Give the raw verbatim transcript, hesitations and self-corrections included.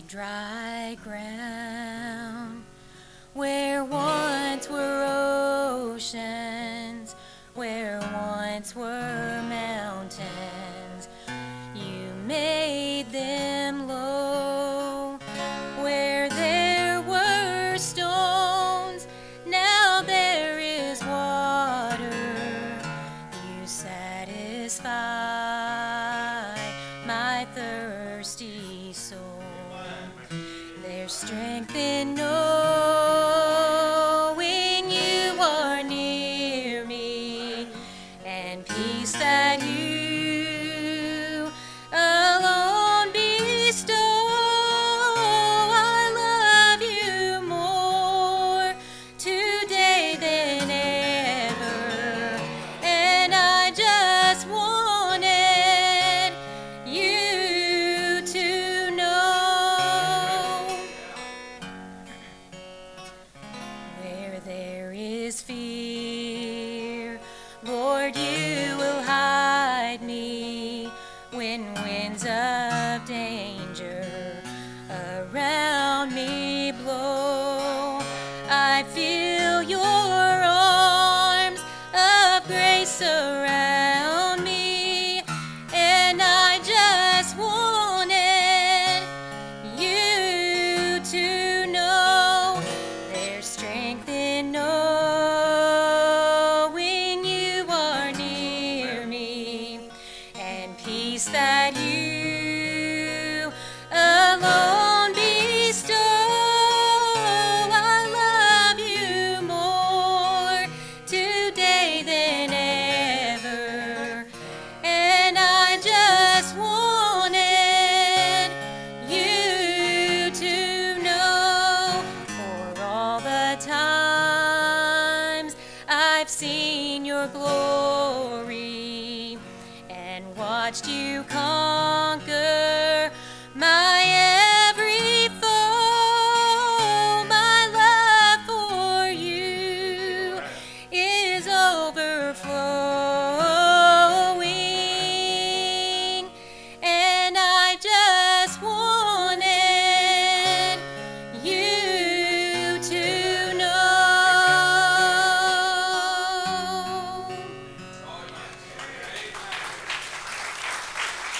dry ground where once were oceans, where once were mountains. You made them low where there were stones. Now there is water. You satisfy my thirsty soul. There's strength in knowing you are near me, and peace that you alone bestow. I love you more today than ever, and I just wanted you to know. Where there is fear, Lord, you will hide me. When winds of danger around me blow, I feel your arms of grace surround me, and I just wanted you to know there's strength in knowing you are near me, and peace that you alone bestow. I love you more today than ever, and I just wanted you to know. For all the times I've seen your glory and watched you conquer